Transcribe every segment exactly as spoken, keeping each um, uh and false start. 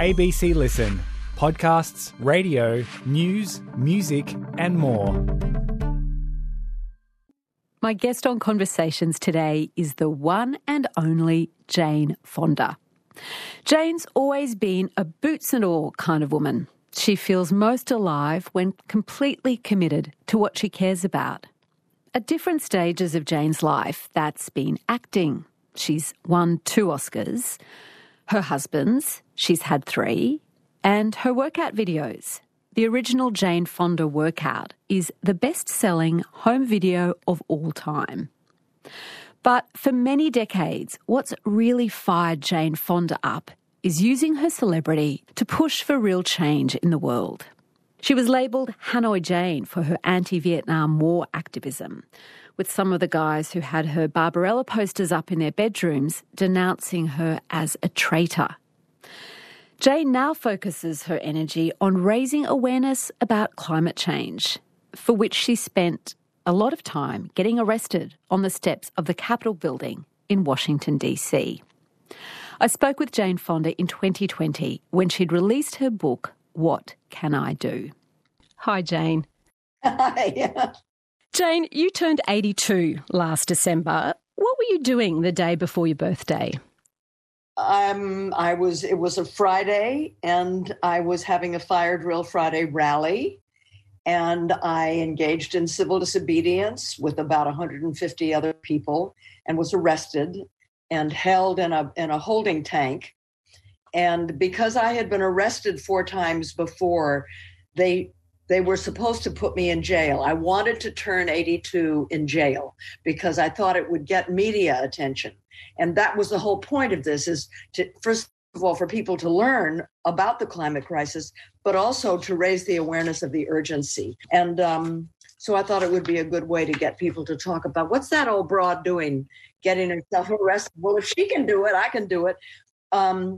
A B C Listen. Podcasts, radio, news, music and more. My guest on Conversations today is the one and only Jane Fonda. Jane's always been a boots and all kind of woman. She feels most alive when completely committed to what she cares about. At different stages of Jane's life, that's been acting. She's won two Oscars. Her husband's, she's had three. And her workout videos. The original Jane Fonda workout is the best-selling home video of all time. But for many decades, what's really fired Jane Fonda up is using her celebrity to push for real change in the world. She was labelled Hanoi Jane for her anti-Vietnam War activism, with some of the guys who had her Barbarella posters up in their bedrooms denouncing her as a traitor. Jane now focuses her energy on raising awareness about climate change, for which she spent a lot of time getting arrested on the steps of the Capitol building in Washington, D C. I spoke with Jane Fonda in twenty twenty when she'd released her book, What Can I Do? Hi, Jane. Hi. Jane, you turned eighty-two last December. What were you doing the day before your birthday? Um, I was, it was a Friday and I was having a Fire Drill Friday rally and I engaged in civil disobedience with about one hundred fifty other people and was arrested and held in a, in a holding tank. And because I had been arrested four times before, they They were supposed to put me in jail. I wanted to turn eighty-two in jail because I thought it would get media attention. And that was the whole point of this, is to, first of all, for people to learn about the climate crisis, but also to raise the awareness of the urgency. And um, so I thought it would be a good way to get people to talk about, what's that old broad doing, getting herself arrested? Well, if she can do it, I can do it. Um,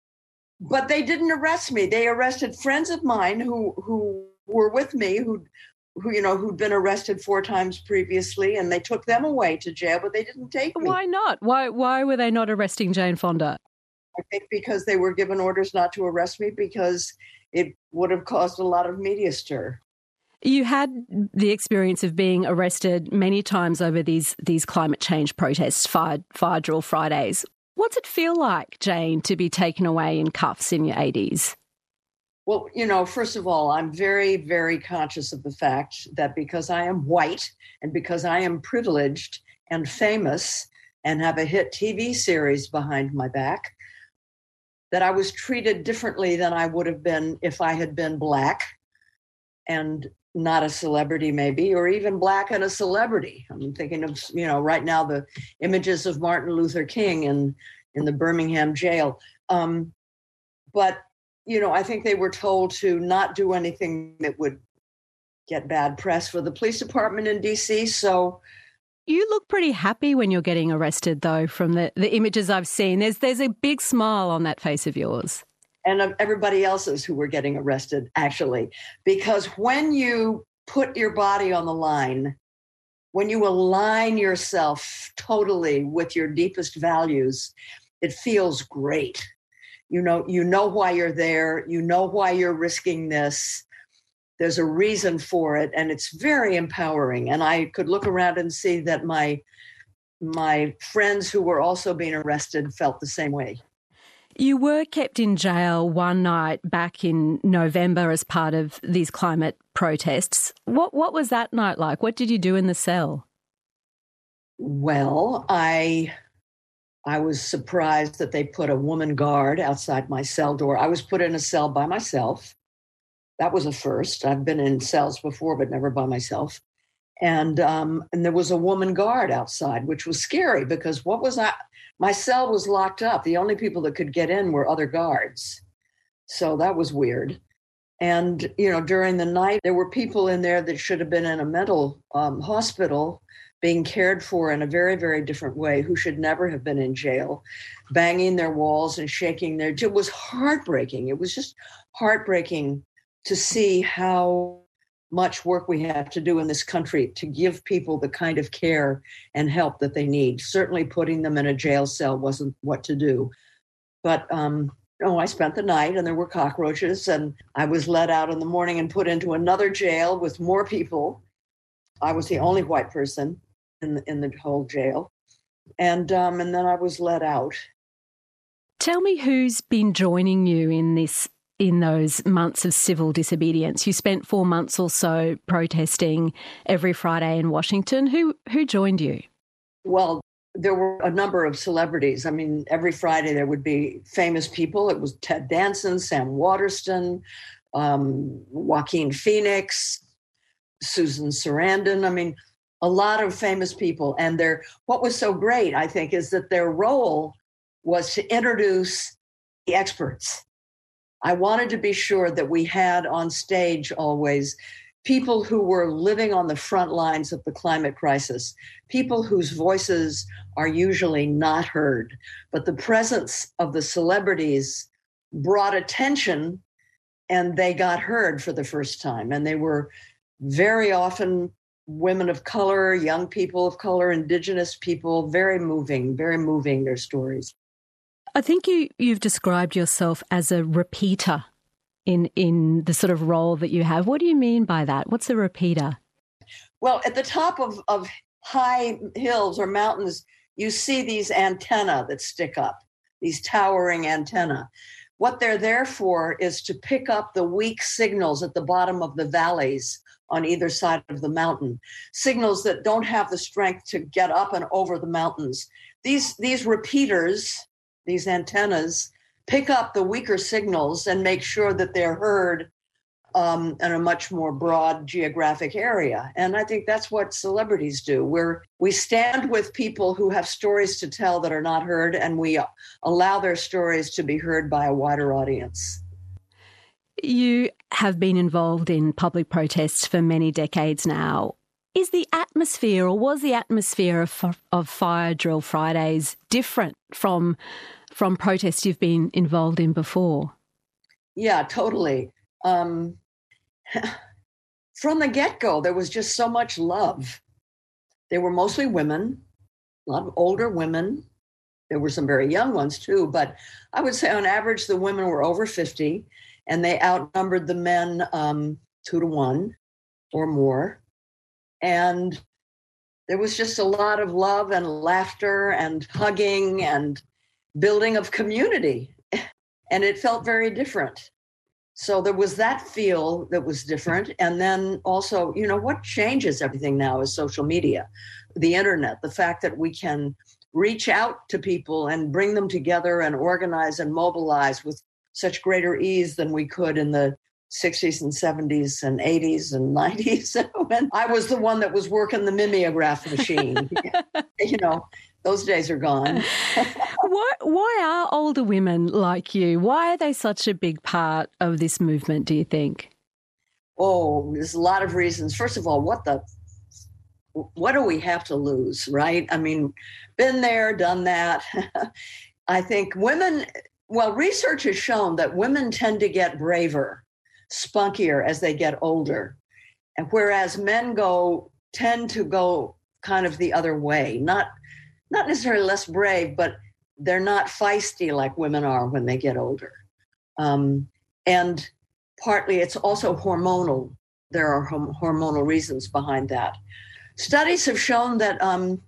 but they didn't arrest me. They arrested friends of mine who who were with me, who, who, you know, who'd been arrested four times previously, and they took them away to jail, but they didn't take me. Why not? Why, why were they not arresting Jane Fonda? I think because they were given orders not to arrest me because it would have caused a lot of media stir. You had the experience of being arrested many times over these, these climate change protests, Fire, Fire Drill Fridays. What's it feel like, Jane, to be taken away in cuffs in your eighties? Well, you know, first of all, I'm very, very conscious of the fact that because I am white and because I am privileged and famous and have a hit T V series behind my back, that I was treated differently than I would have been if I had been Black and not a celebrity maybe, or even Black and a celebrity. I'm thinking of, you know, right now the images of Martin Luther King in, in the Birmingham jail. Um, but You know, I think they were told to not do anything that would get bad press for the police department in D C. So you look pretty happy when you're getting arrested, though, from the, the images I've seen. There's there's a big smile on that face of yours. And of everybody else's who were getting arrested, actually. Because when you put your body on the line, when you align yourself totally with your deepest values, it feels great. You know, you know why you're there. You know why you're risking this. There's a reason for it, and it's very empowering. And I could look around and see that my my friends who were also being arrested felt the same way. You were kept in jail one night back in November as part of these climate protests. What what was that night like? What did you do in the cell? Well, I. I was surprised that they put a woman guard outside my cell door. I was put in a cell by myself. That was a first. I've been in cells before, but never by myself. And um, and there was a woman guard outside, which was scary because what was I? My cell was locked up. The only people that could get in were other guards. So that was weird. And, you know, during the night, there were people in there that should have been in a mental um, hospital being cared for in a very, very different way, who should never have been in jail, banging their walls and shaking their... It was heartbreaking. It was just heartbreaking to see how much work we have to do in this country to give people the kind of care and help that they need. Certainly putting them in a jail cell wasn't what to do. But um, No, I spent the night and there were cockroaches, and I was let out in the morning and put into another jail with more people. I was the only white person in the, in the whole jail. And um, and then I was let out. Tell me who's been joining you in this in those months of civil disobedience. You spent four months or so protesting every Friday in Washington. Who who joined you? Well, there were a number of celebrities. I mean, every Friday there would be famous people. It was Ted Danson, Sam Waterston, um, Joaquin Phoenix, Susan Sarandon. I mean, a lot of famous people. And their what was so great, I think, is that their role was to introduce the experts. I wanted to be sure that we had on stage always people who were living on the front lines of the climate crisis, people whose voices are usually not heard. But the presence of the celebrities brought attention, and they got heard for the first time. And they were very often women of color, young people of color, indigenous people, very moving, very moving, their stories. I think you, you've described yourself as a repeater in, in the sort of role that you have. What do you mean by that? What's a repeater? Well, at the top of, of high hills or mountains, you see these antennae that stick up, these towering antennae. What they're there for is to pick up the weak signals at the bottom of the valleys on either side of the mountain, signals that don't have the strength to get up and over the mountains. These, these repeaters, these antennas, pick up the weaker signals and make sure that they're heard um, in a much more broad geographic area. And I think that's what celebrities do. We're, we stand with people who have stories to tell that are not heard, and we allow their stories to be heard by a wider audience. You have been involved in public protests for many decades now. Is the atmosphere, or was the atmosphere of, of Fire Drill Fridays different from, from protests you've been involved in before? Yeah, totally. Um, from the get-go, there was just so much love. They were mostly women, a lot of older women. There were some very young ones too, but I would say on average the women were over fifty, and they outnumbered the men um, two to one or more. And there was just a lot of love and laughter and hugging and building of community. And it felt very different. So there was that feel that was different. And then also, you know, what changes everything now is social media, the internet, the fact that we can reach out to people and bring them together and organize and mobilize with such greater ease than we could in the sixties and seventies and eighties and nineties. When I was the one that was working the mimeograph machine. You know, those days are gone. why, why are older women like you? Why are they such a big part of this movement, do you think? Oh, there's a lot of reasons. First of all, what the, what do we have to lose, right? I mean, been there, done that. I think women, well, research has shown that women tend to get braver, spunkier as they get older. And whereas men go, tend to go kind of the other way, not, not necessarily less brave, but they're not feisty like women are when they get older. Um, and partly it's also hormonal. There are hom- hormonal reasons behind that. Studies have shown that um,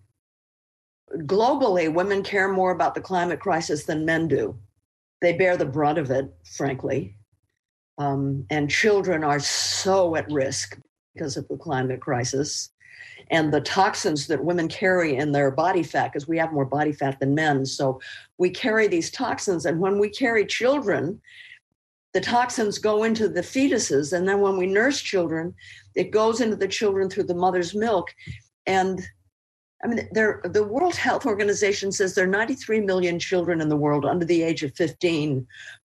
globally, women care more about the climate crisis than men do. They bear the brunt of it, frankly. Um, and children are so at risk because of the climate crisis and the toxins that women carry in their body fat, because we have more body fat than men. So we carry these toxins. And when we carry children, the toxins go into the fetuses. And then when we nurse children, it goes into the children through the mother's milk. And I mean, there, the World Health Organization says there are ninety-three million children in the world under the age of fifteen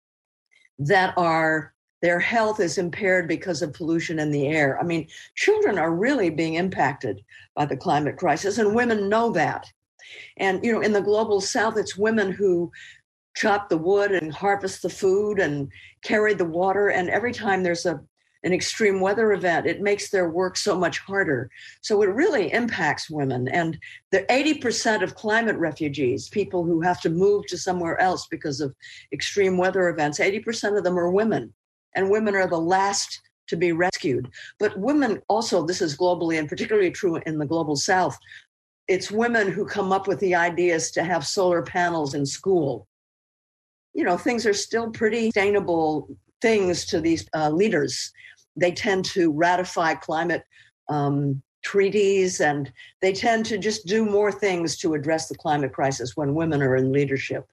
that are, their health is impaired because of pollution in the air. I mean, children are really being impacted by the climate crisis, and women know that. And, you know, in the global South, it's women who chop the wood and harvest the food and carry the water. And every time there's a an extreme weather event, it makes their work so much harder. So it really impacts women. And the eighty percent of climate refugees, people who have to move to somewhere else because of extreme weather events, eighty percent of them are women. And women are the last to be rescued. But women also, this is globally and particularly true in the global South, it's women who come up with the ideas to have solar panels in school. You know, things are still pretty sustainable things to these uh, leaders. They tend to ratify climate um, treaties, and they tend to just do more things to address the climate crisis when women are in leadership.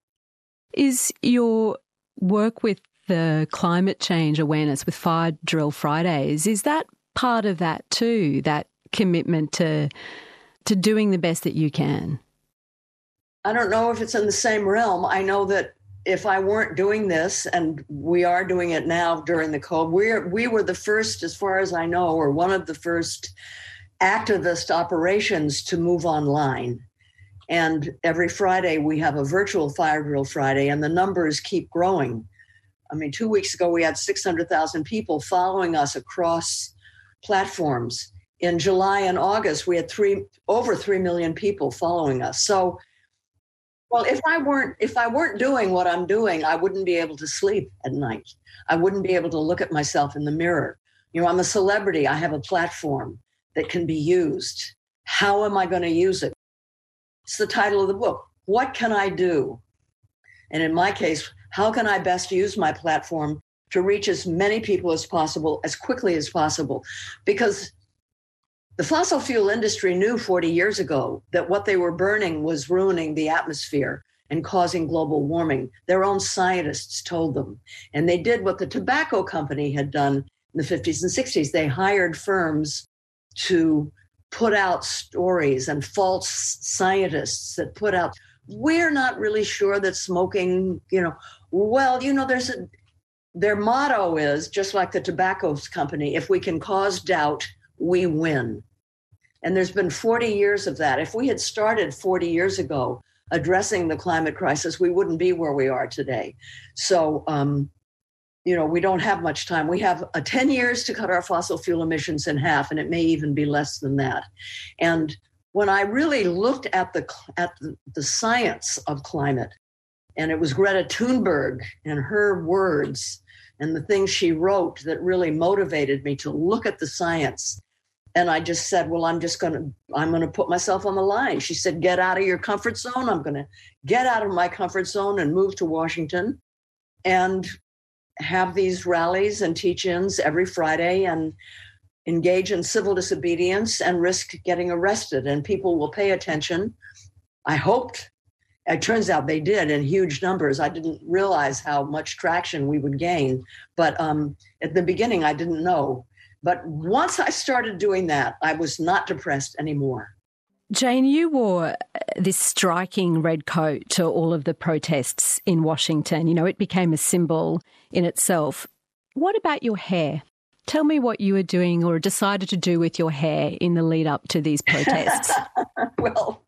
Is your work with the climate change awareness with Fire Drill Fridays, is that part of that too, that commitment to to doing the best that you can? I don't know if it's in the same realm. I know that if I weren't doing this, and we are doing it now during the COVID, we're, we were the first, as far as I know, or one of the first activist operations to move online. And every Friday we have a virtual Fire Drill Friday, and the numbers keep growing. I mean, two weeks ago we had six hundred thousand people following us across platforms. In July and August, we had three over three million people following us. So, well, if I weren't if I weren't doing what I'm doing, I wouldn't be able to sleep at night. I wouldn't be able to look at myself in the mirror. You know, I'm a celebrity. I have a platform that can be used. How am I going to use it? It's the title of the book. What can I do? And in my case, how can I best use my platform to reach as many people as possible, as quickly as possible? Because the fossil fuel industry knew forty years ago that what they were burning was ruining the atmosphere and causing global warming. Their own scientists told them. And they did what the tobacco company had done in the fifties and sixties. They hired firms to put out stories and false scientists that put out, we're not really sure that smoking, you know, well, you know, there's a, their motto is, just like the tobacco company, if we can cause doubt, we win. And there's been forty years of that. If we had started forty years ago addressing the climate crisis, we wouldn't be where we are today. So, um, you know, we don't have much time. We have uh, ten years to cut our fossil fuel emissions in half, and it may even be less than that. And when I really looked at the at the, the science of climate, and it was Greta Thunberg and her words and the things she wrote that really motivated me to look at the science. And I just said, well, I'm just going to, I'm going to put myself on the line. She said, get out of your comfort zone. I'm going to get out of my comfort zone and move to Washington and have these rallies and teach-ins every Friday and engage in civil disobedience and risk getting arrested. And people will pay attention. I hoped. It turns out they did in huge numbers. I didn't realize how much traction we would gain. But um, at the beginning, I didn't know. But once I started doing that, I was not depressed anymore. Jane, you wore this striking red coat to all of the protests in Washington. You know, it became a symbol in itself. What about your hair? Tell me what you were doing or decided to do with your hair in the lead up to these protests. Well,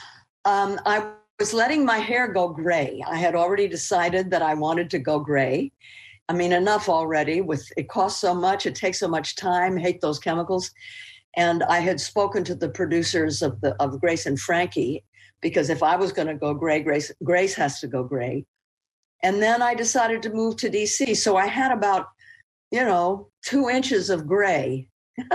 um, I was letting my hair go gray. I had already decided that I wanted to go gray. I mean, enough already. With it costs so much, it takes so much time, hate those chemicals. And I had spoken to the producers of the of Grace and Frankie, because if I was going to go gray, Grace, Grace has to go gray. And then I decided to move to D C. So I had about, you know, two inches of gray.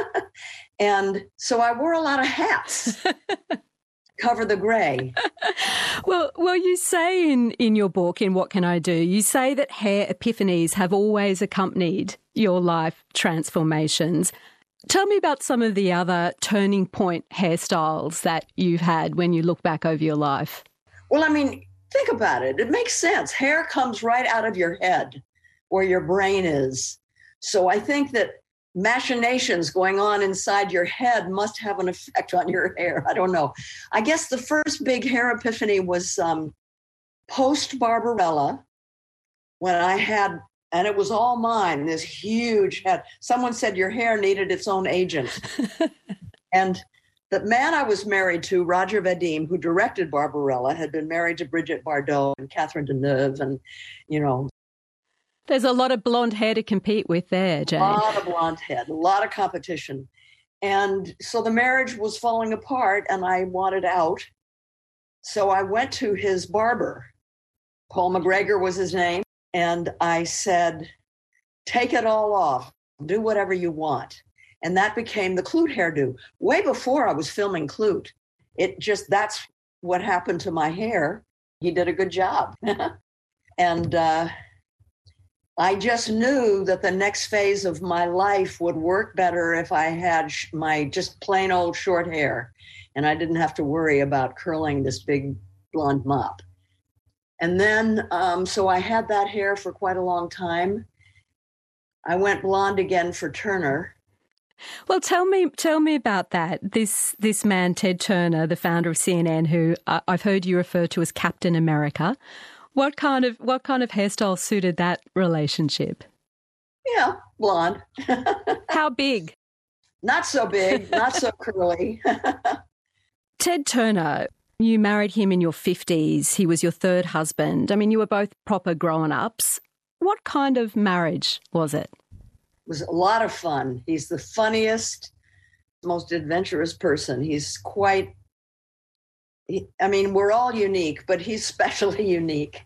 And so I wore a lot of hats. Cover the gray. well, well, you say in, in your book, in What Can I Do, you say that hair epiphanies have always accompanied your life transformations. Tell me about some of the other turning point hairstyles that you've had when you look back over your life. Well, I mean, think about it. It makes sense. Hair comes right out of your head where your brain is. So I think that machinations going on inside your head must have an effect on your hair. I don't know. I guess the first big hair epiphany was um, post Barbarella, when I had, and it was all mine, this huge head. Someone said your hair needed its own agent. And the man I was married to, Roger Vadim, who directed Barbarella, had been married to Brigitte Bardot and Catherine Deneuve and, you know. There's a lot of blonde hair to compete with there, Jane. A lot of blonde head, a lot of competition. And so the marriage was falling apart and I wanted out. So I went to his barber. Paul McGregor was his name. And I said, take it all off. Do whatever you want. And that became the Klute hairdo. Way before I was filming Klute. It just, that's what happened to my hair. He did a good job. and uh, I just knew that the next phase of my life would work better if I had sh- my just plain old short hair. And I didn't have to worry about curling this big blonde mop. And then, um, so I had that hair for quite a long time. I went blonde again for Turner. Well, tell me, tell me about that. This this man, Ted Turner, the founder of C N N, who uh, I've heard you refer to as Captain America. What kind of what kind of hairstyle suited that relationship? Yeah, blonde. How big? Not so big, not so curly. Ted Turner, you married him in your fifties. He was your third husband. I mean, you were both proper grown-ups. What kind of marriage was it? It was a lot of fun. He's the funniest, most adventurous person. He's quite, he, I mean, we're all unique, but he's especially unique.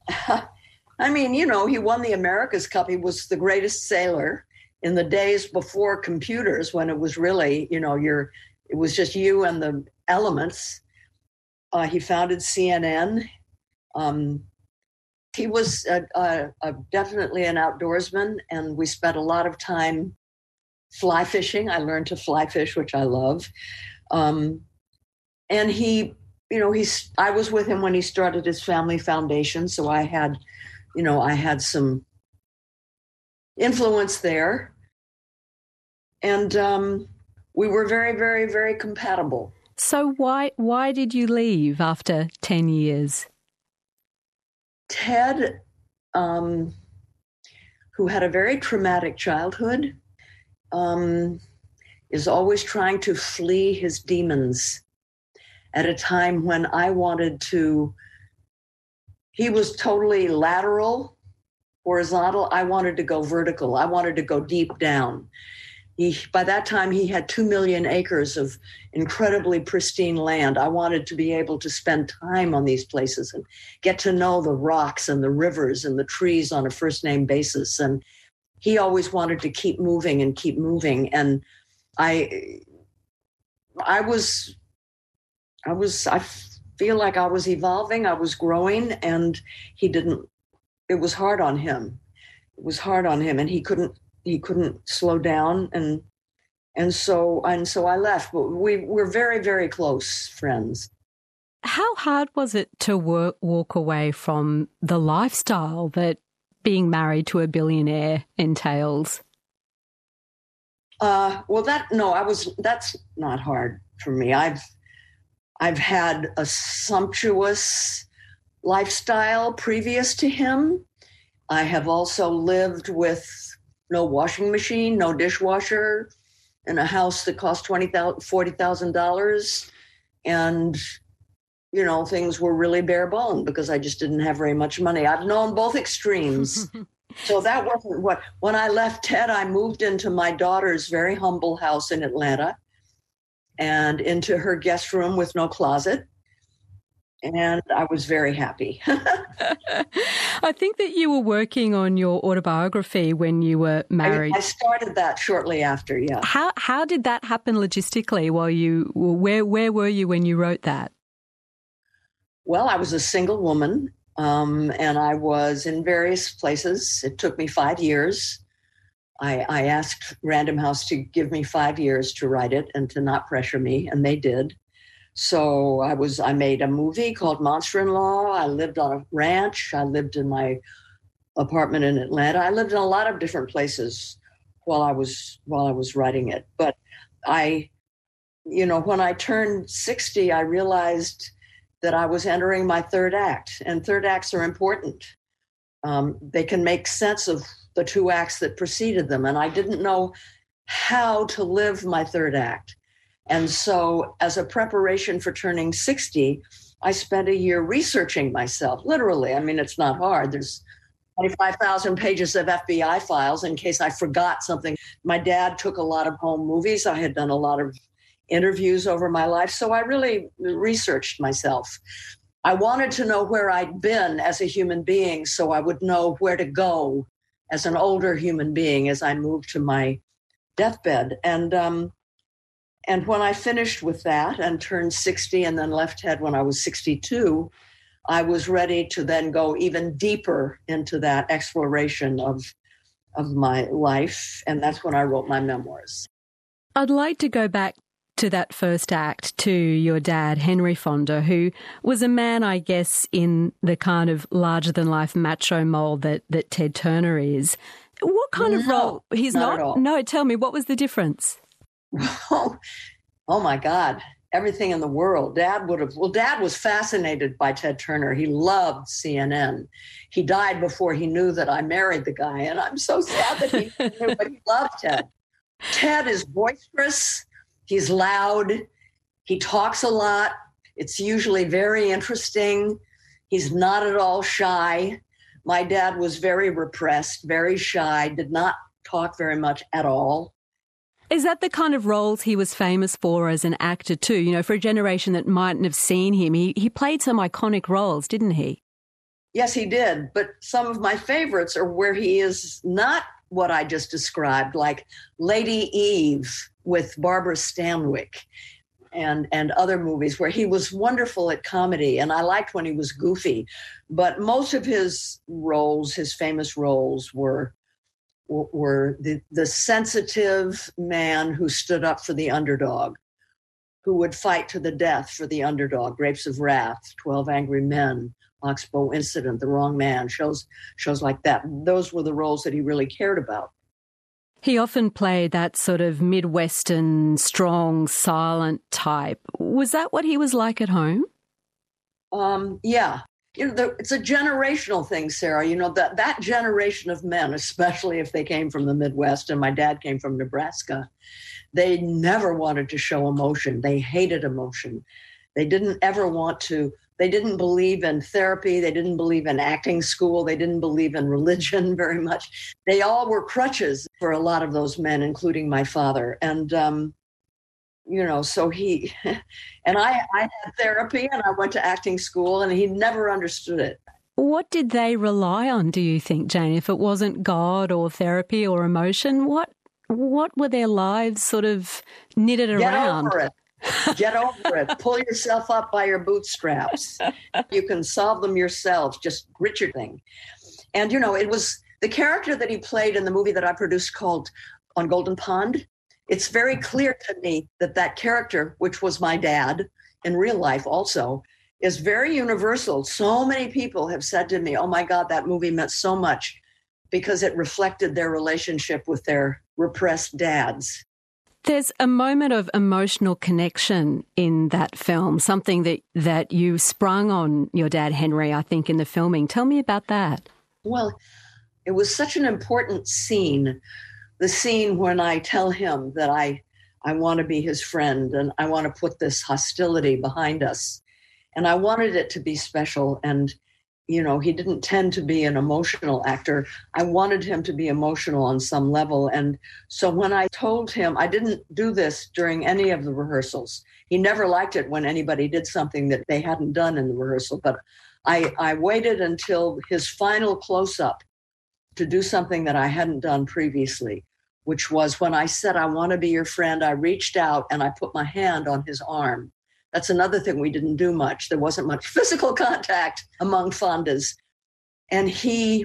I mean, you know, he won the America's Cup. He was the greatest sailor in the days before computers, when it was really, you know, you're, it was just you and the elements. Uh, he founded C N N. Um, He was a, a, a definitely an outdoorsman, and we spent a lot of time fly fishing. I learned to fly fish, which I love. Um, and he, you know, he's. I was with him when he started his family foundation, so I had, you know, I had some influence there, and um, we were very, very, very compatible. So why why did you leave after ten years? Ted, um, who had a very traumatic childhood, um, is always trying to flee his demons at a time when I wanted to, he was totally lateral, horizontal. I wanted to go vertical. I wanted to go deep down. He, by that time, he had two million acres of incredibly pristine land. I wanted to be able to spend time on these places and get to know the rocks and the rivers and the trees on a first name basis. And he always wanted to keep moving and keep moving. And I, I was, I was, I feel like I was evolving. I was growing, and he didn't. It was hard on him. It was hard on him, and he couldn't. He couldn't slow down, and and so and so I left. But we were very, very close friends. How hard was it to work, walk away from the lifestyle that being married to a billionaire entails? Uh, well, that no, I was. That's not hard for me. I've I've had a sumptuous lifestyle previous to him. I have also lived with no washing machine, no dishwasher, in a house that cost twenty thousand dollars, forty thousand dollars. And, you know, things were really bare bone because I just didn't have very much money. I've known both extremes. So that wasn't what, when I left Ted, I moved into my daughter's very humble house in Atlanta and into her guest room with no closet. And I was very happy. I think that you were working on your autobiography when you were married. I, I started that shortly after, yeah. How how did that happen logistically while you, where where were you when you wrote that? Well, I was a single woman, um, and I was in various places. It took me five years. I, I asked Random House to give me five years to write it and to not pressure me, and they did. So I was, I made a movie called Monster-in-Law. I lived on a ranch. I lived in my apartment in Atlanta. I lived in a lot of different places while I was, while I was writing it. But I, you know, when I turned sixty, I realized that I was entering my third act, and third acts are important. Um, they can make sense of the two acts that preceded them. And I didn't know how to live my third act. And so as a preparation for turning sixty, I spent a year researching myself, literally. I mean, it's not hard. There's twenty-five thousand pages of F B I files in case I forgot something. My dad took a lot of home movies. I had done a lot of interviews over my life, so I really researched myself. I wanted to know where I'd been as a human being so I would know where to go as an older human being as I moved to my deathbed. And um, and when I finished with that and turned sixty and then left TED when I was sixty-two, I was ready to then go even deeper into that exploration of, of my life. And that's when I wrote my memoirs. I'd like to go back to that first act, to your dad, Henry Fonda, who was a man, I guess, in the kind of larger-than-life macho mold that, that Ted Turner is. What kind no, of role? He's not? not? At all. No, tell me, what was the difference? Oh, oh, my God. Everything in the world. Dad would have, well, Dad was fascinated by Ted Turner. He loved C N N. He died before he knew that I married the guy, and I'm so sad that he knew, but he loved Ted. Ted is boisterous. He's loud. He talks a lot. It's usually very interesting. He's not at all shy. My dad was very repressed, very shy, did not talk very much at all. Is that the kind of roles he was famous for as an actor too? You know, for a generation that mightn't have seen him, he, he played some iconic roles, didn't he? Yes, he did. But some of my favorites are where he is not what I just described, like Lady Eve with Barbara Stanwyck and, and other movies where he was wonderful at comedy. And I liked when he was goofy. But most of his roles, his famous roles, were were the, the sensitive man who stood up for the underdog, who would fight to the death for the underdog. Grapes of Wrath, twelve Angry Men, Oxbow Incident, The Wrong Man, shows shows like that. Those were the roles that he really cared about. He often played that sort of Midwestern, strong, silent type. Was that what he was like at home? Um, yeah. You know, the, it's a generational thing, Sarah. You know, that, that generation of men, especially if they came from the Midwest, and my dad came from Nebraska, they never wanted to show emotion. They hated emotion. They didn't ever want to, they didn't believe in therapy. They didn't believe in acting school. They didn't believe in religion very much. They all were crutches for a lot of those men, including my father. And, um, you know, so he, and I, I had therapy and I went to acting school and he never understood it. What did they rely on, do you think, Jane? If it wasn't God or therapy or emotion, what what were their lives sort of knitted Get around? Over it. Get over it. Pull yourself up by your bootstraps. You can solve them yourself. Just grit your thing. And, you know, it was the character that he played in the movie that I produced called On Golden Pond. It's very clear to me that that character, which was my dad in real life also, is very universal. So many people have said to me, oh my God, that movie meant so much because it reflected their relationship with their repressed dads. There's a moment of emotional connection in that film, something that, that you sprung on your dad, Henry, I think, in the filming. Tell me about that. Well, it was such an important scene. The scene when I tell him that I, I want to be his friend and I want to put this hostility behind us. And I wanted it to be special. And, you know, he didn't tend to be an emotional actor. I wanted him to be emotional on some level. And so when I told him, I didn't do this during any of the rehearsals. He never liked it when anybody did something that they hadn't done in the rehearsal. But I, I waited until his final close-up to do something that I hadn't done previously, which was when I said, I want to be your friend, I reached out and I put my hand on his arm. That's another thing we didn't do much. There wasn't much physical contact among Fondas. And he,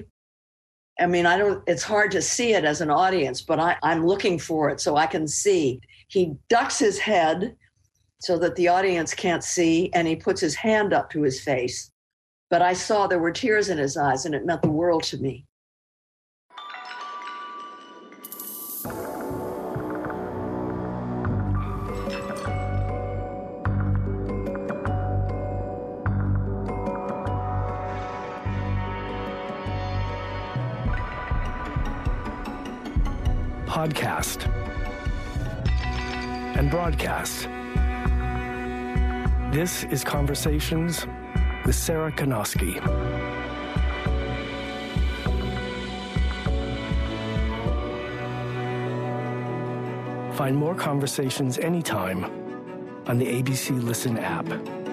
I mean, I don't, it's hard to see it as an audience, but I, I'm looking for it so I can see. He ducks his head so that the audience can't see, and he puts his hand up to his face. But I saw there were tears in his eyes, and it meant the world to me. Podcast and broadcast. This is Conversations with Sarah Konosky. Find more conversations anytime on the A B C Listen app.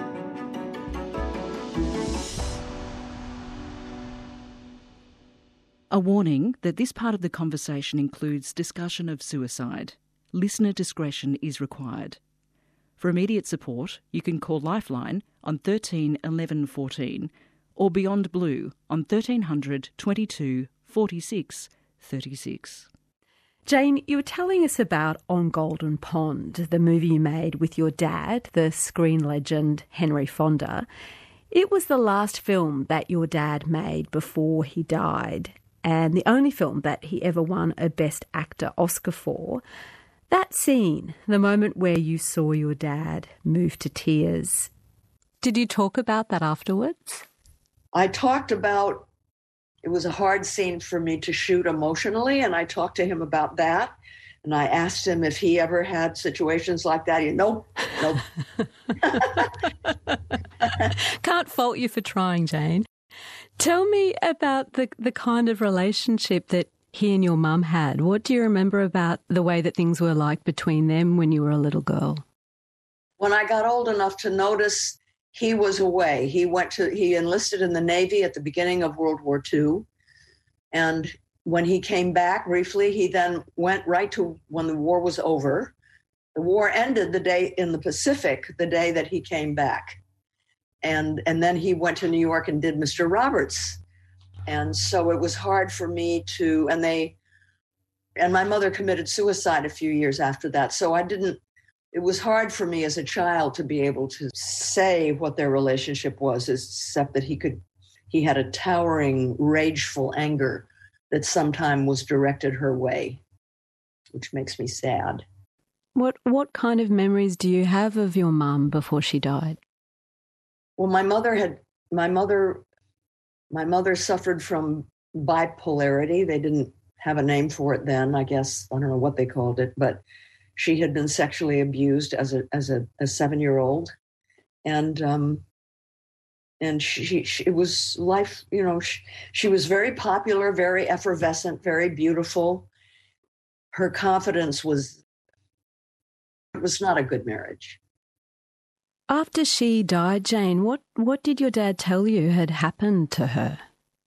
A warning that this part of the conversation includes discussion of suicide. Listener discretion is required. For immediate support, you can call Lifeline on thirteen eleven fourteen or Beyond Blue on thirteen hundred twenty-two forty-six thirty-six. Jane, you were telling us about On Golden Pond, the movie you made with your dad, the screen legend Henry Fonda. It was the last film that your dad made before he died, and the only film that he ever won a Best Actor Oscar for. That scene, the moment where you saw your dad move to tears, did you talk about that afterwards? I talked about, it was a hard scene for me to shoot emotionally, and I talked to him about that. And I asked him if he ever had situations like that. He, nope, nope. Can't fault you for trying, Jane. Tell me about the, the kind of relationship that he and your mum had. What do you remember about the way that things were like between them when you were a little girl? When I got old enough to notice, he was away. He went to, he enlisted in the Navy at the beginning of World War Two. And when he came back briefly, he then went right to when the war was over. The war ended the day in the Pacific, the day that he came back. And, and then he went to New York and did Mister Roberts. And so it was hard for me to, and they, and my mother committed suicide a few years after that. So I didn't, it was hard for me as a child to be able to say what their relationship was, except that he could, he had a towering, rageful anger that sometimes was directed her way, which makes me sad. What, what kind of memories do you have of your mum before she died? Well, my mother had, my mother, my mother suffered from bipolarity. They didn't have a name for it then, I guess. I don't know what they called it, but she had been sexually abused as a, as a, a seven-year-old. And, um, and she, she, it was life, you know, she, she was very popular, very effervescent, very beautiful. Her confidence was, it was not a good marriage. After she died, Jane, what, what did your dad tell you had happened to her?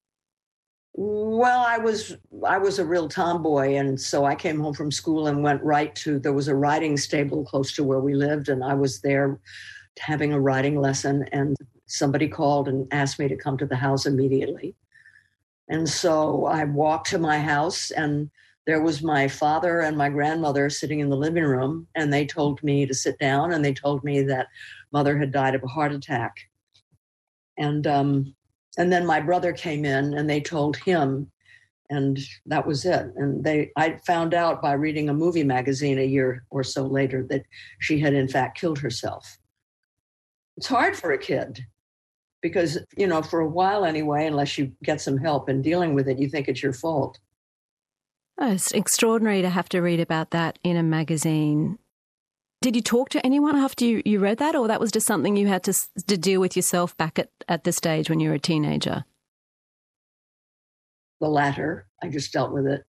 Well, I was I was a real tomboy, and so I came home from school and went right to, there was a riding stable close to where we lived, and I was there having a riding lesson, and somebody called and asked me to come to the house immediately. And so I walked to my house, and there was my father and my grandmother sitting in the living room, and they told me to sit down, and they told me that mother had died of a heart attack. And um, and then my brother came in, and they told him, and that was it. And they, I found out by reading a movie magazine a year or so later that she had in fact killed herself. It's hard for a kid because, you know, for a while anyway, unless you get some help in dealing with it, you think it's your fault. Oh, it's extraordinary to have to read about that in a magazine. Did you talk to anyone after you, you read that, or that was just something you had to, to deal with yourself back at, at the stage when you were a teenager? The latter. I just dealt with it.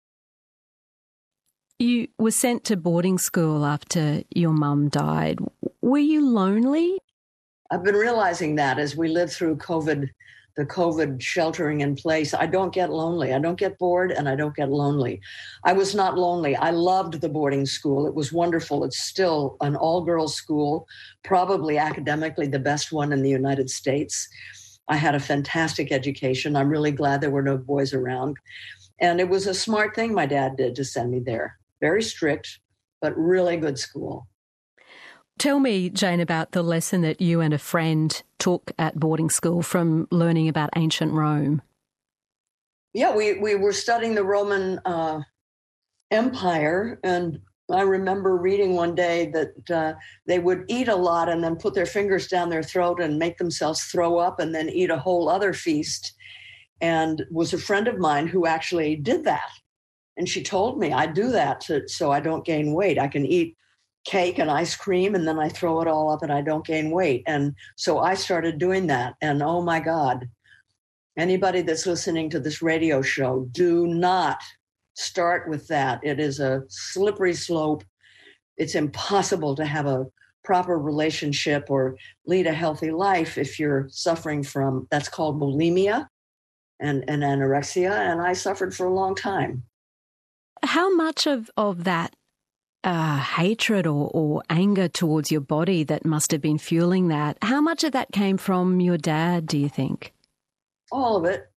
You were sent to boarding school after your mum died. Were you lonely? I've been realizing that as we live through COVID, the COVID sheltering in place, I don't get lonely. I don't get bored, and I don't get lonely. I was not lonely. I loved the boarding school. It was wonderful. It's still an all-girls school, probably academically the best one in the United States. I had a fantastic education. I'm really glad there were no boys around. And it was a smart thing my dad did to send me there. Very strict, but really good school. Tell me, Jane, about the lesson that you and a friend took at boarding school from learning about ancient Rome. Yeah, we, we were studying the Roman uh, Empire, and I remember reading one day that uh, they would eat a lot and then put their fingers down their throat and make themselves throw up and then eat a whole other feast. And it was a friend of mine who actually did that. And she told me, I do that to, so I don't gain weight. I can eat cake and ice cream, and then I throw it all up and I don't gain weight. And so I started doing that. And oh my God, anybody that's listening to this radio show, do not start with that. It is a slippery slope. It's impossible to have a proper relationship or lead a healthy life if you're suffering from, that's called bulimia and, and anorexia, and I suffered for a long time. How much of, of that uh, hatred or, or anger towards your body that must have been fueling that, how much of that came from your dad, do you think? All of it.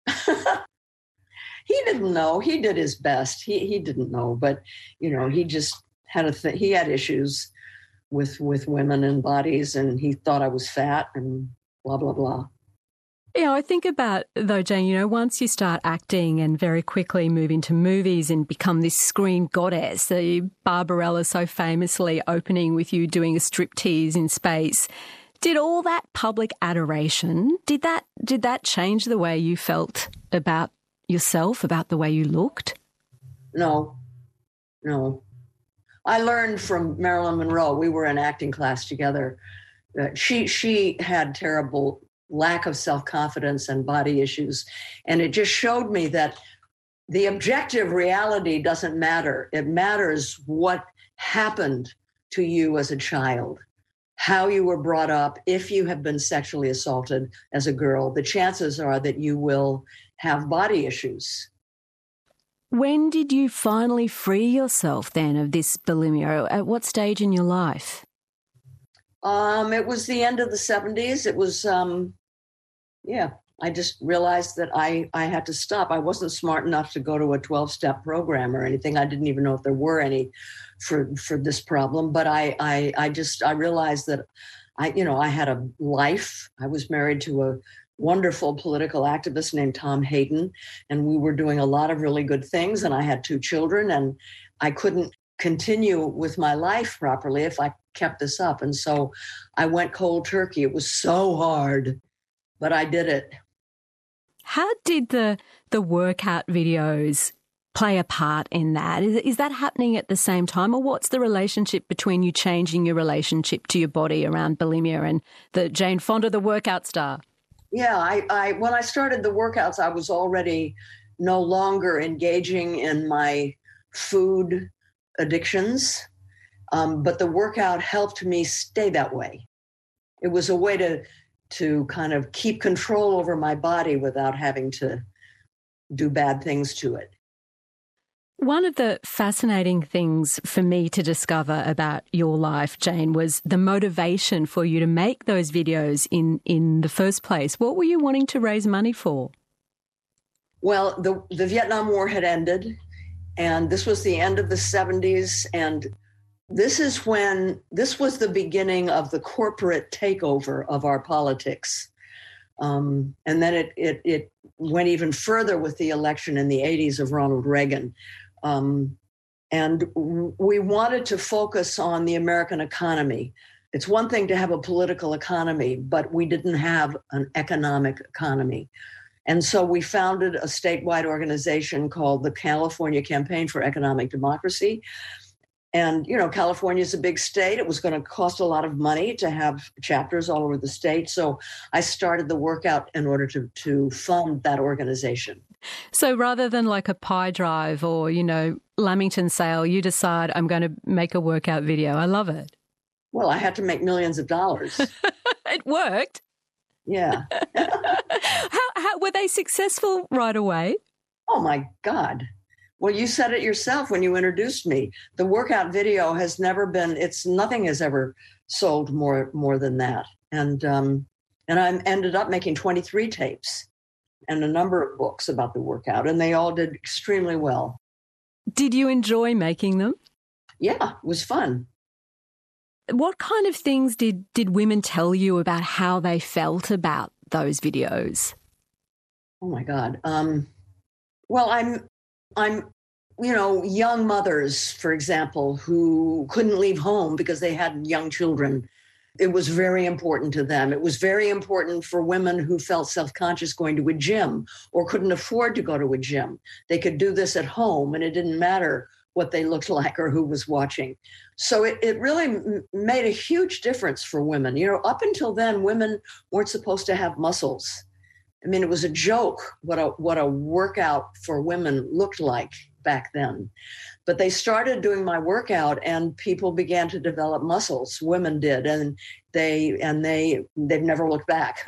He didn't know. He did his best. He he didn't know, but, you know, he just had a th- he had issues with with women and bodies, and he thought I was fat and blah, blah, blah. Yeah, I think about, though, Jane, you know, once you start acting and very quickly move into movies and become this screen goddess, so Barbarella so famously opening with you doing a striptease in space, did all that public adoration, did that did that change the way you felt about yourself, about the way you looked? No, no. I learned from Marilyn Monroe. We were in acting class together. Uh, she she had terrible lack of self-confidence and body issues. And it just showed me that the objective reality doesn't matter. It matters what happened to you as a child, how you were brought up. If you have been sexually assaulted as a girl, the chances are that you will have body issues. When did you finally free yourself then of this bulimia? At what stage in your life? Um, it was the end of the seventies. It was, um, yeah, I just realized that I, I had to stop. I wasn't smart enough to go to a twelve-step program or anything. I didn't even know if there were any for for this problem. But I, I, I just, I realized that I, you know, I had a life. I was married to a wonderful political activist named Tom Hayden, and we were doing a lot of really good things. And I had two children, and I couldn't continue with my life properly if I kept this up. And so I went cold turkey. It was so hard, but I did it. How did the the workout videos play a part in that? Is, is that happening at the same time, or what's the relationship between you changing your relationship to your body around bulimia and the Jane Fonda, the workout star? Yeah, I, I when I started the workouts, I was already no longer engaging in my food addictions, um, but the workout helped me stay that way. It was a way to to kind of keep control over my body without having to do bad things to it. One of the fascinating things for me to discover about your life, Jane, was the motivation for you to make those videos in, in the first place. What were you wanting to raise money for? Well, the, the Vietnam War had ended, and this was the end of the seventies, and this is when, this was the beginning of the corporate takeover of our politics. Um, and then it, it, it went even further with the election in the eighties of Ronald Reagan. Um, and we wanted to focus on the American economy. It's one thing to have a political economy, but we didn't have an economic economy. And so we founded a statewide organization called the California Campaign for Economic Democracy. And, you know, California is a big state. It was going to cost a lot of money to have chapters all over the state. So I started the workout in order to, to fund that organization. So rather than like a pie drive or, you know, Lamington sale, you decide I'm going to make a workout video. I love it. Well, I had to make millions of dollars. It worked. Yeah. how, how were they successful right away? Oh, my God. Well, you said it yourself when you introduced me. The workout video has never been, it's nothing has ever sold more more than that. And um, and I ended up making twenty-three tapes and a number of books about the workout, and they all did extremely well. Did you enjoy making them? Yeah, it was fun. What kind of things did, did women tell you about how they felt about those videos? Oh, my God. Um, well, I'm... I'm, you know, young mothers, for example, who couldn't leave home because they had young children. It was very important to them. It was very important for women who felt self-conscious going to a gym or couldn't afford to go to a gym. They could do this at home, and it didn't matter what they looked like or who was watching. So it, it really m- made a huge difference for women. You know, up until then, women weren't supposed to have muscles. I mean, it was a joke what a what a workout for women looked like back then. But they started doing my workout and people began to develop muscles. Women did. And they, and they, they've never looked back.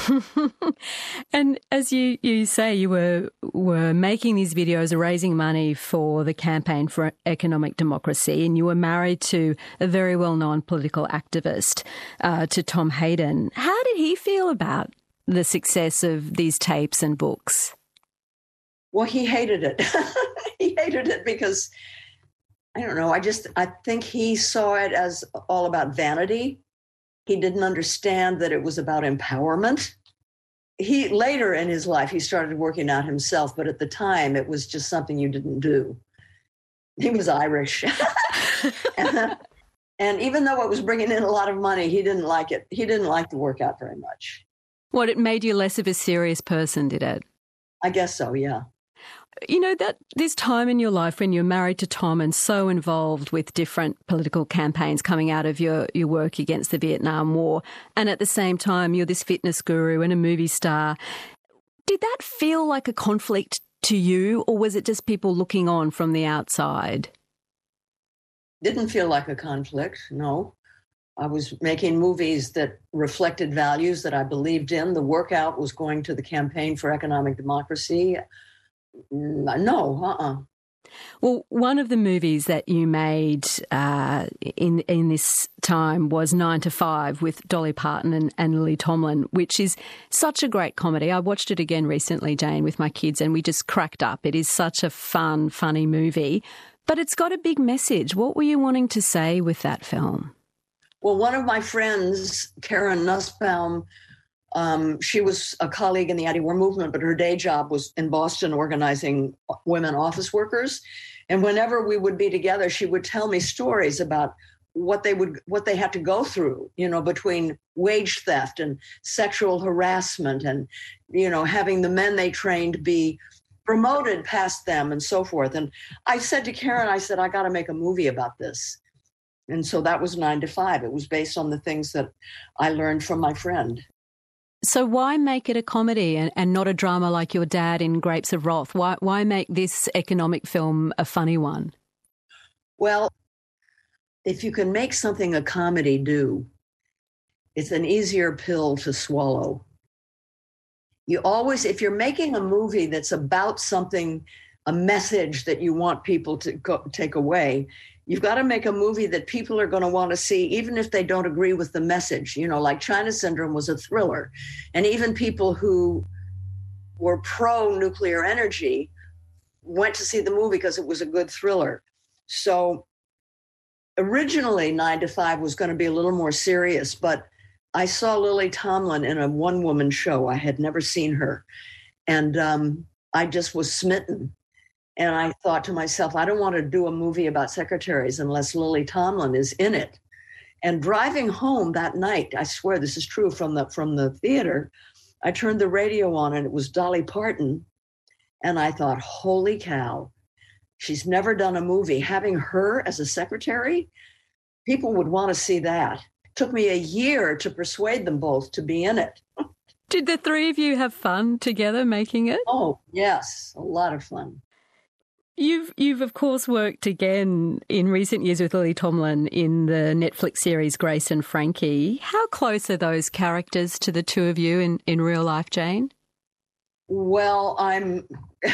And as you, you say, you were, were making these videos, raising money for the Campaign for Economic Democracy, and you were married to a very well-known political activist, uh, to Tom Hayden. How did he feel about the success of these tapes and books? Well, he hated it. He hated it because, I don't know, I just, I think he saw it as all about vanity. He didn't understand that it was about empowerment. He, later in his life, he started working out himself, but at the time, it was just something you didn't do. He was Irish. and, and even though it was bringing in a lot of money, he didn't like it. He didn't like the workout very much. What, it made you less of a serious person, did it? I guess so, yeah. You know, that this time in your life when you're married to Tom and so involved with different political campaigns coming out of your, your work against the Vietnam War, and at the same time you're this fitness guru and a movie star, did that feel like a conflict to you, or was it just people looking on from the outside? Didn't feel like a conflict, no. I was making movies that reflected values that I believed in. The workout was going to the Campaign for Economic Democracy. No, uh-uh. Well, one of the movies that you made uh, in in this time was Nine to Five with Dolly Parton and, and Lily Tomlin, which is such a great comedy. I watched it again recently, Jane, with my kids, and we just cracked up. It is such a fun, funny movie, but it's got a big message. What were you wanting to say with that film? Well, one of my friends, Karen Nussbaum, Um, she was a colleague in the anti-war movement, but her day job was in Boston organizing women office workers. And whenever we would be together, she would tell me stories about what they would, what they had to go through, you know, between wage theft and sexual harassment and, you know, having the men they trained be promoted past them and so forth. And I said to Karen, I said, I got to make a movie about this. And so that was Nine to Five. It was based on the things that I learned from my friend. So why make it a comedy and, and not a drama like your dad in Grapes of Wrath? Why, why make this economic film a funny one? Well, if you can make something a comedy do, it's an easier pill to swallow. You always, if you're making a movie that's about something, a message that you want people to go, take away, you've got to make a movie that people are going to want to see, even if they don't agree with the message. You know, like China Syndrome was a thriller. And even people who were pro-nuclear energy went to see the movie because it was a good thriller. So originally, Nine to Five was going to be a little more serious, but I saw Lily Tomlin in a one-woman show. I had never seen her. And um, I just was smitten. And I thought to myself, I don't want to do a movie about secretaries unless Lily Tomlin is in it. And driving home that night, I swear this is true, from the from the theater, I turned the radio on and it was Dolly Parton. And I thought, holy cow, she's never done a movie. Having her as a secretary, people would want to see that. It took me a year to persuade them both to be in it. Did the three of you have fun together making it? Oh, yes, a lot of fun. You've, you've of course, worked again in recent years with Lily Tomlin in the Netflix series Grace and Frankie. How close are those characters to the two of you in, in real life, Jane? Well, I'm...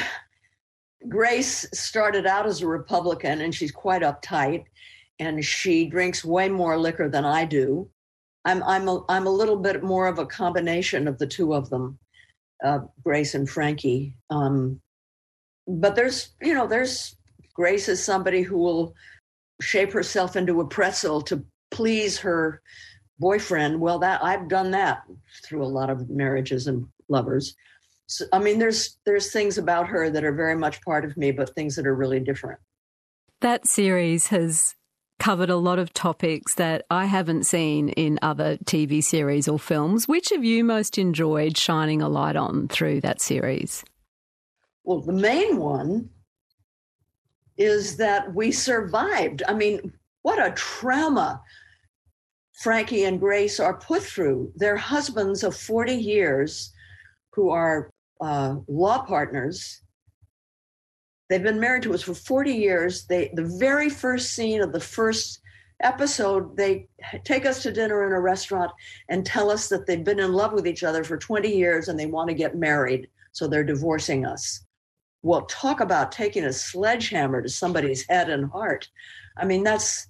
Grace started out as a Republican, and she's quite uptight, and she drinks way more liquor than I do. I'm I'm a, I'm a little bit more of a combination of the two of them, uh, Grace and Frankie. Um, But there's, you know, there's Grace is somebody who will shape herself into a pretzel to please her boyfriend. Well, that I've done that through a lot of marriages and lovers. So, I mean, there's there's things about her that are very much part of me, but things that are really different. That series has covered a lot of topics that I haven't seen in other T V series or films. Which have you most enjoyed shining a light on through that series? Well, the main one is that we survived. I mean, what a trauma Frankie and Grace are put through. Their husbands of forty years, who are uh, law partners, They've been married to us for forty years. They, the very first scene of the first episode, they take us to dinner in a restaurant and tell us that they've been in love with each other for twenty years and they want to get married, so they're divorcing us. Well, talk about taking a sledgehammer to somebody's head and heart. I mean, that's,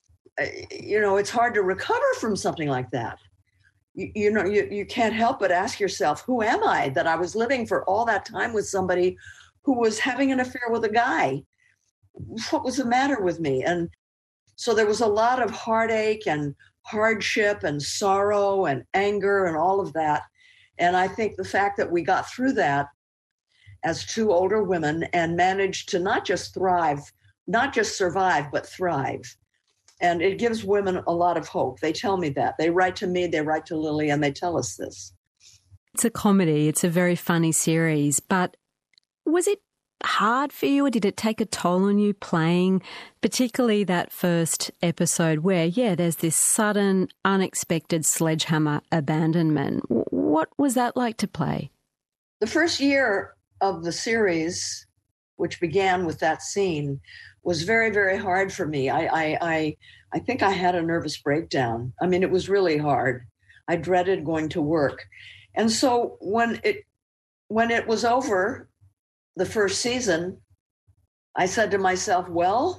you know, it's hard to recover from something like that. You, you know, you, you can't help but ask yourself, who am I that I was living for all that time with somebody who was having an affair with a guy? What was the matter with me? And so there was a lot of heartache and hardship and sorrow and anger and all of that. And I think the fact that we got through that as two older women and managed to not just thrive, not just survive, but thrive. And it gives women a lot of hope. They tell me that. They write to me, they write to Lily, and they tell us this. It's a comedy. It's a very funny series. But was it hard for you, or did it take a toll on you playing, particularly that first episode where, yeah, there's this sudden, unexpected sledgehammer abandonment? What was that like to play? The first year of the series, which began with that scene, was very, very hard for me. I, I, I, I think I had a nervous breakdown. I mean, it was really hard. I dreaded going to work. And so when it, when it was over, the first season, I said to myself, well,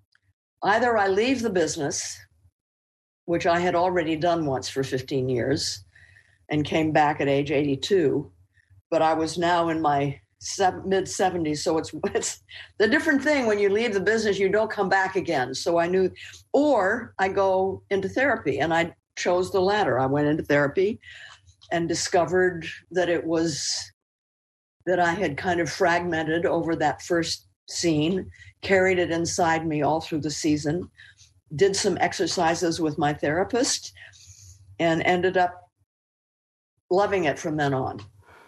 either I leave the business, which I had already done once for fifteen years and came back at age eighty-two, but I was now in my mid seventies. So it's, it's the different thing when you leave the business, you don't come back again. So I knew, or I go into therapy, and I chose the latter. I went into therapy and discovered that it was that I had kind of fragmented over that first scene, carried it inside me all through the season, did some exercises with my therapist, and ended up loving it from then on.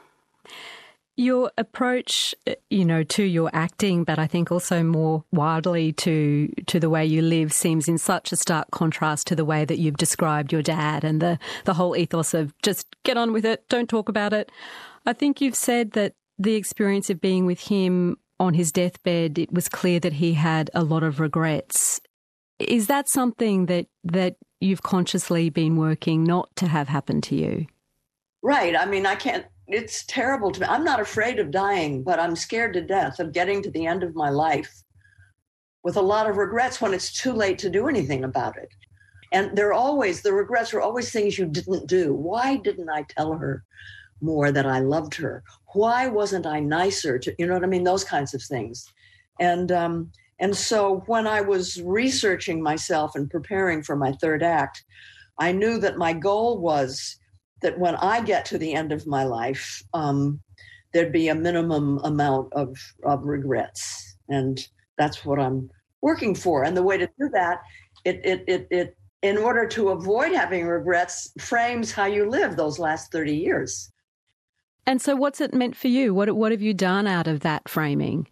Your approach, you know, to your acting, but I think also more widely to to the way you live, seems in such a stark contrast to the way that you've described your dad and the, the whole ethos of just get on with it, don't talk about it. I think you've said that the experience of being with him on his deathbed, it was clear that he had a lot of regrets. Is that something that, that you've consciously been working not to have happen to you? Right. I mean, I can't, it's terrible to me. I'm not afraid of dying, but I'm scared to death of getting to the end of my life with a lot of regrets when it's too late to do anything about it. And they're always, the regrets are always things you didn't do. Why didn't I tell her more that I loved her? Why wasn't I nicer to, you know what I mean? Those kinds of things. And, um, and so when I was researching myself and preparing for my third act, I knew that my goal was that when I get to the end of my life, um, there'd be a minimum amount of, of regrets. And that's what I'm working for. And the way to do that, it, it, it, it, in order to avoid having regrets, frames how you live those last thirty years. And so what's it meant for you? What, what have you done out of that framing?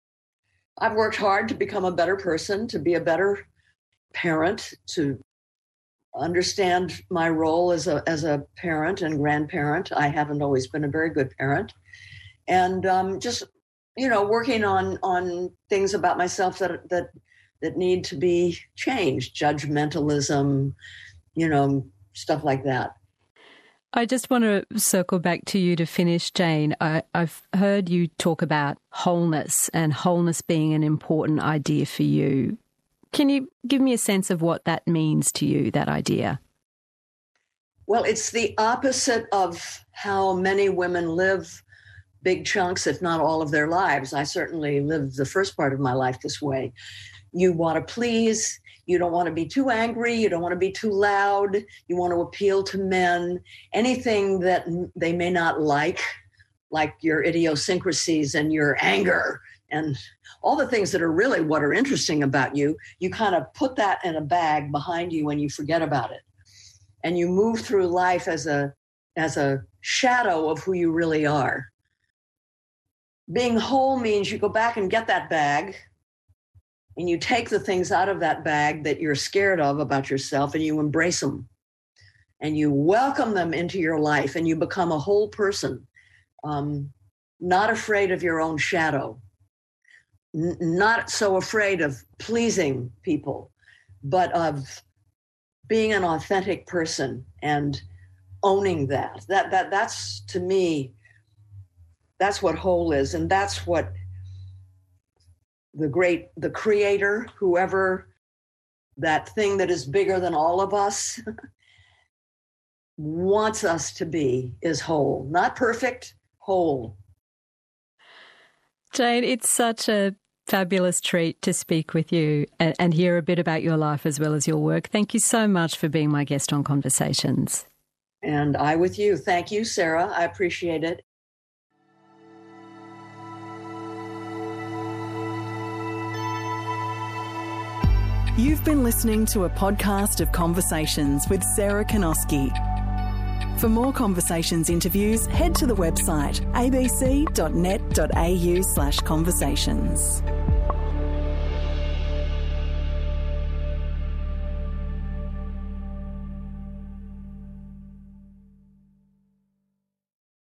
I've worked hard to become a better person, to be a better parent, to understand my role as a as a parent and grandparent. I haven't always been a very good parent. And um, just, you know, working on on things about myself that that that need to be changed, judgmentalism, you know, stuff like that. I just want to circle back to you to finish, Jane. I, I've heard you talk about wholeness and wholeness being an important idea for you. Can you give me a sense of what that means to you, that idea? Well, it's the opposite of how many women live big chunks, if not all of their lives. I certainly lived the first part of my life this way. You want to please. You don't want to be too angry. You don't want to be too loud. You want to appeal to men. Anything that they may not like, like your idiosyncrasies and your anger and all the things that are really what are interesting about you, you kind of put that in a bag behind you and you forget about it. And you move through life as a, as a shadow of who you really are. Being whole means you go back and get that bag, and you take the things out of that bag that you're scared of about yourself, and you embrace them, and you welcome them into your life, and you become a whole person, um, not afraid of your own shadow. n- not so afraid of pleasing people, but of being an authentic person and owning that. That that that's, to me, that's what whole is, and that's what the great, the creator, whoever, that thing that is bigger than all of us, wants us to be, is whole. Not perfect, whole. Jane, it's such a fabulous treat to speak with you and, and hear a bit about your life as well as your work. Thank you so much for being my guest on Conversations. And I with you. Thank you, Sarah. I appreciate it. You've been listening to a podcast of Conversations with Sarah Kanoski. For more Conversations interviews, head to the website a b c dot net dot a u slash conversations.